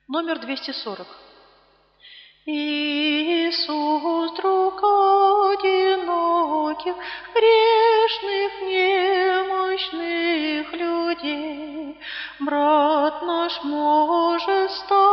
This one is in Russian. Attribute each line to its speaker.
Speaker 1: Номер 240. Иисус, друг одиноких, грешных, немощных людей, брат наш может стать